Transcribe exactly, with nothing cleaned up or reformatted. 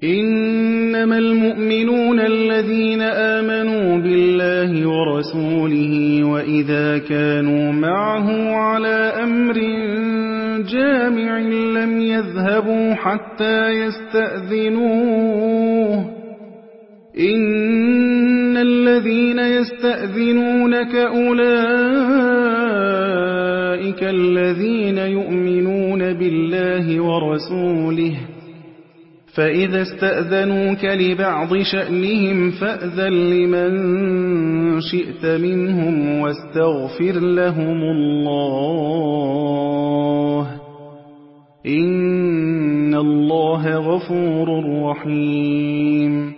إنما المؤمنون الذين آمنوا بالله ورسوله وإذا كانوا معه على أمر جامع لم يذهبوا حتى يستأذنوه إن الذين يستأذنونك أولئك الذين يؤمنون بالله ورسوله فإذا استأذنوك لبعض شأنهم فأذن لمن شئت منهم واستغفر لهم الله إن الله غفور رحيم